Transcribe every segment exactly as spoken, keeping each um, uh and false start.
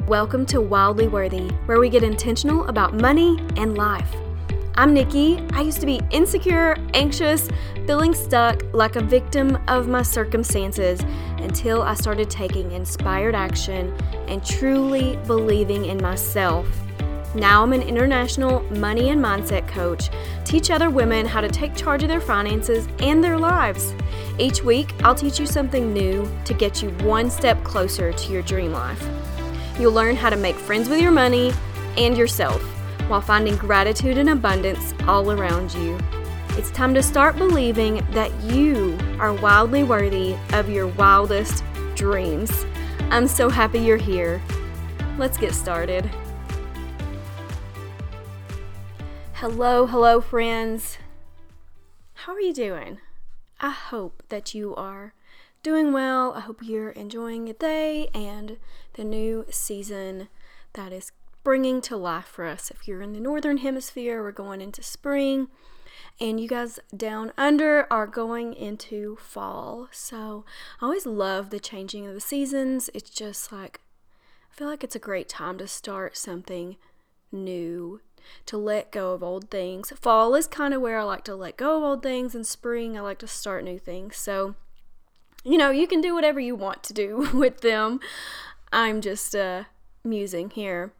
Welcome to Wildly Worthy, where we get intentional about money and life. I'm Nikki. I used to be insecure, anxious, feeling stuck like a victim of my circumstances until I started taking inspired action and truly believing in myself. Now I'm an international money and mindset coach, teach other women how to take charge of their finances and their lives. Each week, I'll teach you something new to get you one step closer to your dream life. You'll learn how to make friends with your money and yourself while finding gratitude and abundance all around you. It's time to start believing that you are wildly worthy of your wildest dreams. I'm so happy you're here. Let's get started. Hello, hello, friends. How are you doing? I hope that you are doing well. I hope you're enjoying your day and the new season that is bringing to life for us. If you're in the northern hemisphere, we're going into spring, and you guys down under are going into fall. So I always love the changing of the seasons. It's just like, I feel like it's a great time to start something new, to let go of old things. Fall is kind of where I like to let go of old things, and spring I like to start new things. So you know, you can do whatever you want to do with them. I'm just uh, musing here.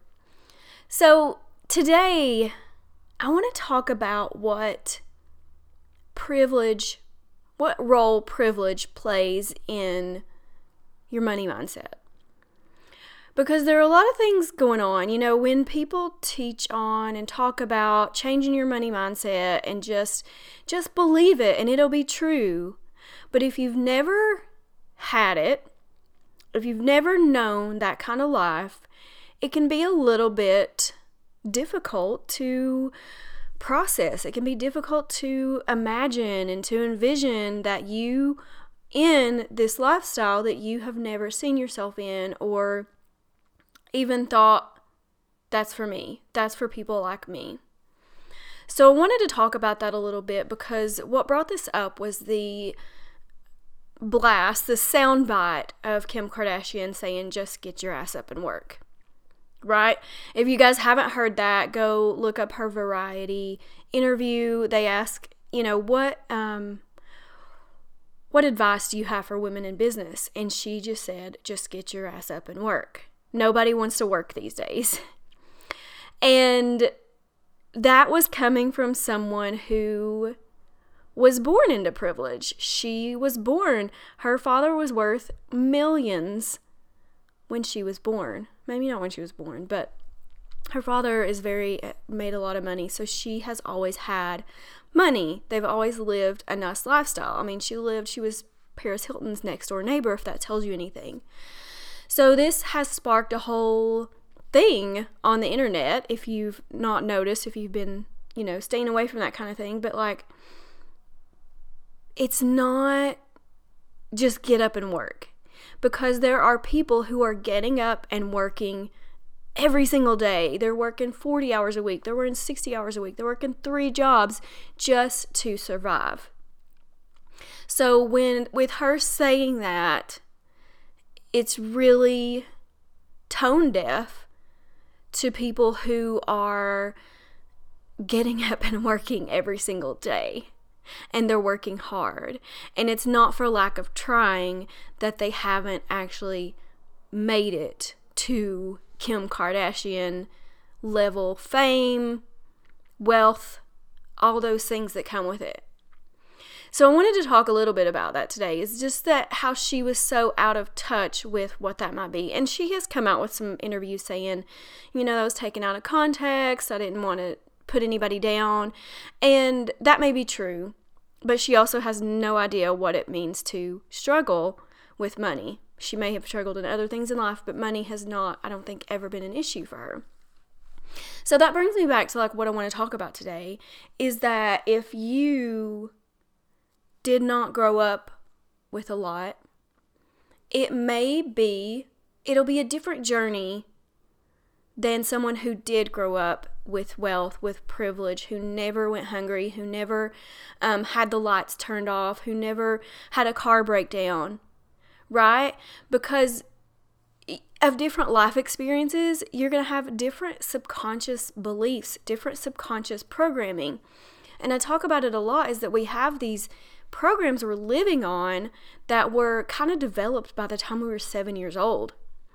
So today, I want to talk about what privilege, what role privilege plays in your money mindset. Because there are a lot of things going on. You know, when people teach on and talk about changing your money mindset and just, just believe it and it'll be true. But if you've never had it, if you've never known that kind of life, it can be a little bit difficult to process. It can be difficult to imagine and to envision that you in this lifestyle that you have never seen yourself in, or even thought, that's for me. That's for people like me. So I wanted to talk about that a little bit, because what brought this up was the blast, the soundbite of Kim Kardashian saying, just get your ass up and work. Right? If you guys haven't heard that, go look up her Variety interview. They ask, you know, what um what advice do you have for women in business? And she just said, just get your ass up and work. Nobody wants to work these days. And that was coming from someone who was born into privilege. She was born, her father was worth millions when she was born. Maybe not when she was born, but her father is very, made a lot of money. So she has always had money. They've always lived a nice lifestyle. I mean, she lived, she was Paris Hilton's next door neighbor, if that tells you anything. So this has sparked a whole thing on the internet, if you've not noticed, if you've been, you know, staying away from that kind of thing. But like, it's not just get up and work, because there are people who are getting up and working every single day. They're working forty hours a week. They're working sixty hours a week. They're working three jobs just to survive. So when, with her saying that, it's really tone deaf to people who are getting up and working every single day. And they're working hard. And it's not for lack of trying that they haven't actually made it to Kim Kardashian level fame, wealth, all those things that come with it. So I wanted to talk a little bit about that today. It's just that how she was so out of touch with what that might be. And she has come out with some interviews saying, you know, that was taken out of context. I didn't want to put anybody down. And that may be true. But she also has no idea what it means to struggle with money. She may have struggled in other things in life, but money has not, I don't think, ever been an issue for her. So that brings me back to like what I want to talk about today, is that if you did not grow up with a lot, it may be, it'll be a different journey than someone who did grow up with wealth, with privilege, who never went hungry, who never um, had the lights turned off, who never had a car breakdown, right? Because of different life experiences, you're going to have different subconscious beliefs, different subconscious programming. And I talk about it a lot, is that we have these programs we're living on that were kind of developed by the time we were seven years old.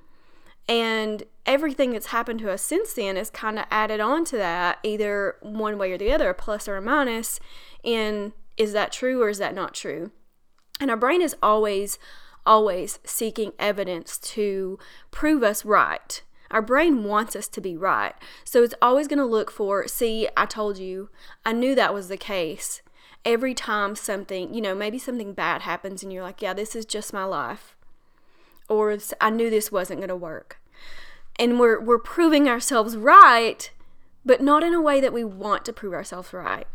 And everything that's happened to us since then is kind of added on to that, either one way or the other, a plus or a minus, in is that true or is that not true? And our brain is always, always seeking evidence to prove us right. Our brain wants us to be right. So it's always going to look for, see, I told you, I knew that was the case. Every time something, you know, maybe something bad happens and you're like, yeah, this is just my life. Or I knew this wasn't going to work. And we're we're proving ourselves right, but not in a way that we want to prove ourselves right.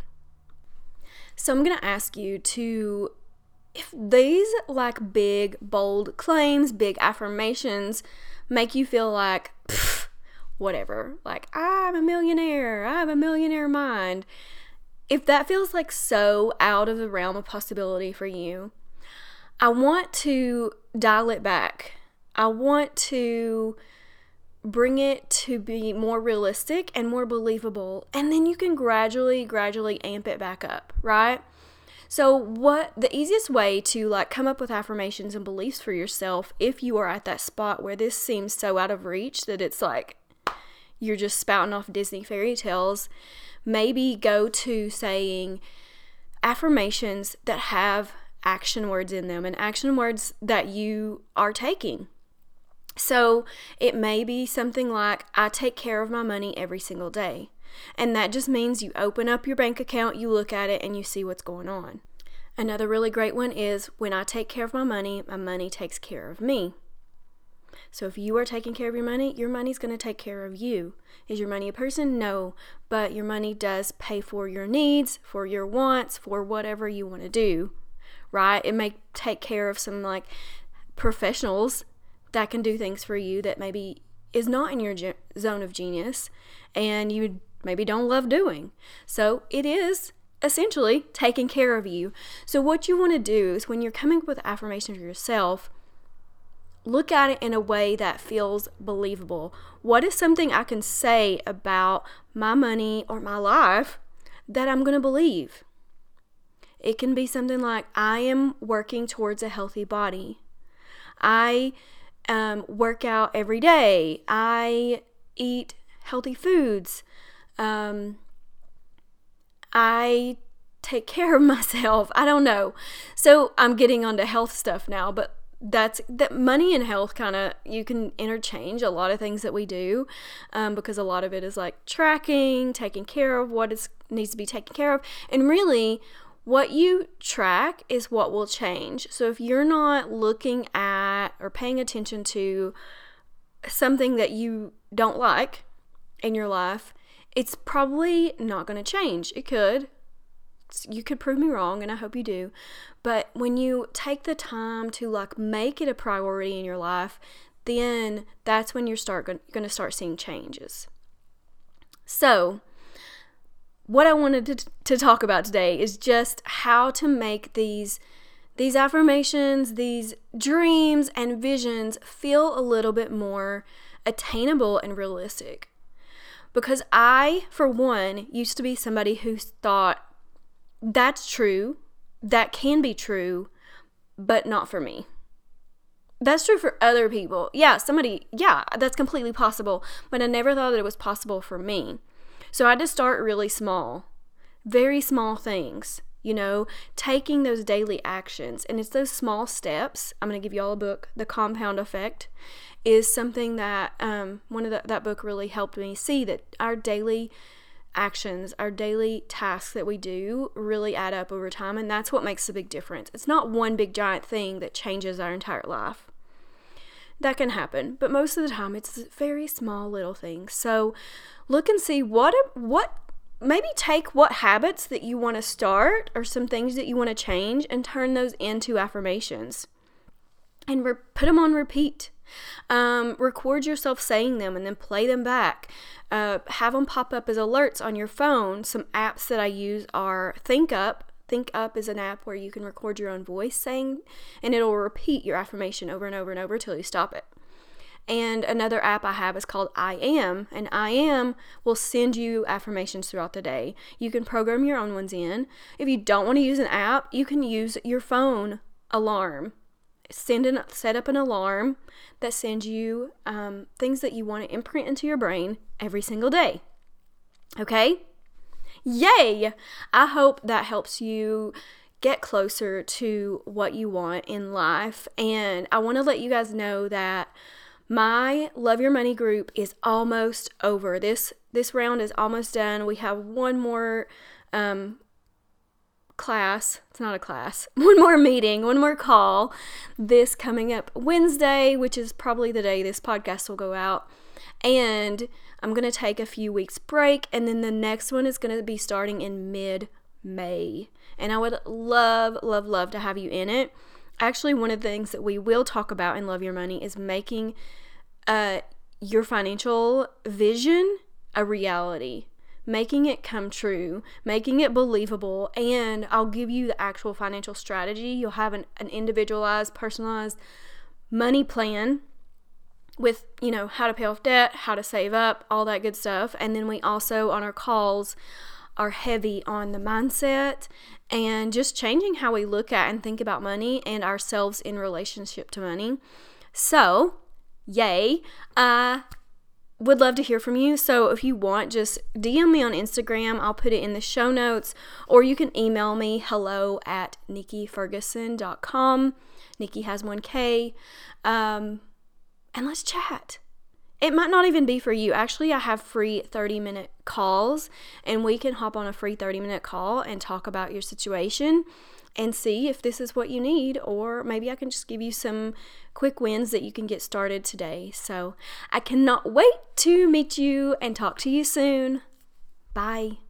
So I'm going to ask you to, if these like big, bold claims, big affirmations make you feel like, whatever, like I'm a millionaire, I have a millionaire mind. If that feels like so out of the realm of possibility for you, I want to dial it back. I want to bring it to be more realistic and more believable, and then you can gradually, gradually amp it back up, right? So what the easiest way to like come up with affirmations and beliefs for yourself, if you are at that spot where this seems so out of reach that it's like you're just spouting off Disney fairy tales, maybe go to saying affirmations that have action words in them and action words that you are taking. So it may be something like, I take care of my money every single day. And that just means you open up your bank account, you look at it, and you see what's going on. Another really great one is, when I take care of my money, my money takes care of me. So if you are taking care of your money, your money's going to take care of you. Is your money a person? No. But your money does pay for your needs, for your wants, for whatever you want to do, right? It may take care of some like professionals that can do things for you that maybe is not in your ge- zone of genius and you maybe don't love doing. So it is essentially taking care of you. So what you want to do is, when you're coming up with affirmations for yourself, look at it in a way that feels believable. What is something I can say about my money or my life that I'm going to believe? It can be something like, I am working towards a healthy body. I um, work out every day. I eat healthy foods. Um, I take care of myself. I don't know. So I'm getting onto health stuff now, but that's that money and health kind of, you can interchange a lot of things that we do, um, because a lot of it is like tracking, taking care of what is needs to be taken care of. And really, what you track is what will change. So if you're not looking at or paying attention to something that you don't like in your life, it's probably not going to change. It could. You could prove me wrong, and I hope you do. But when you take the time to like make it a priority in your life, then that's when you're start going to start seeing changes. So what I wanted to, to talk about today is just how to make these these affirmations, these dreams and visions feel a little bit more attainable and realistic. Because I, for one, used to be somebody who thought, that's true, that can be true, but not for me. That's true for other people. Yeah, somebody, yeah, that's completely possible, but I never thought that it was possible for me. So I had to start really small, very small things, you know, taking those daily actions. And it's those small steps. I'm going to give you all a book, The Compound Effect, is something that um, one of the, that book really helped me see, that our daily actions, our daily tasks that we do really add up over time. And that's what makes a big difference. It's not one big giant thing that changes our entire life. That can happen, but most of the time it's very small little things. So look and see what, what, maybe take what habits that you want to start or some things that you want to change and turn those into affirmations and re- put them on repeat. Um, record yourself saying them and then play them back. Uh, have them pop up as alerts on your phone. Some apps that I use are ThinkUp. ThinkUp is an app where you can record your own voice saying, and it'll repeat your affirmation over and over and over till you stop it. And another app I have is called I Am, and I Am will send you affirmations throughout the day. You can program your own ones in. If you don't want to use an app, you can use your phone alarm. Send an, set up an alarm that sends you um, things that you want to imprint into your brain every single day. Okay? Yay! I hope that helps you get closer to what you want in life. And I want to let you guys know that my Love Your Money group is almost over. This this round is almost done. We have one more um, class. It's not a class. One more meeting, one more call this coming up Wednesday, which is probably the day this podcast will go out. And I'm going to take a few weeks break, and then the next one is going to be starting in mid-May. And I would love, love, love to have you in it. Actually, one of the things that we will talk about in Love Your Money is making uh, your financial vision a reality, making it come true, making it believable, and I'll give you the actual financial strategy. You'll have an, an individualized, personalized money plan with, you know, how to pay off debt, how to save up, all that good stuff. And then we also, on our calls, are heavy on the mindset and just changing how we look at and think about money and ourselves in relationship to money. So, yay. I would love to hear from you. So if you want, just D M me on Instagram. I'll put it in the show notes. Or you can email me, hello at nikki ferguson dot com. Nikki has one K. Um, and let's chat. It might not even be for you. Actually, I have free thirty-minute calls, and we can hop on a free thirty-minute call and talk about your situation and see if this is what you need, or maybe I can just give you some quick wins that you can get started today. So I cannot wait to meet you and talk to you soon. Bye.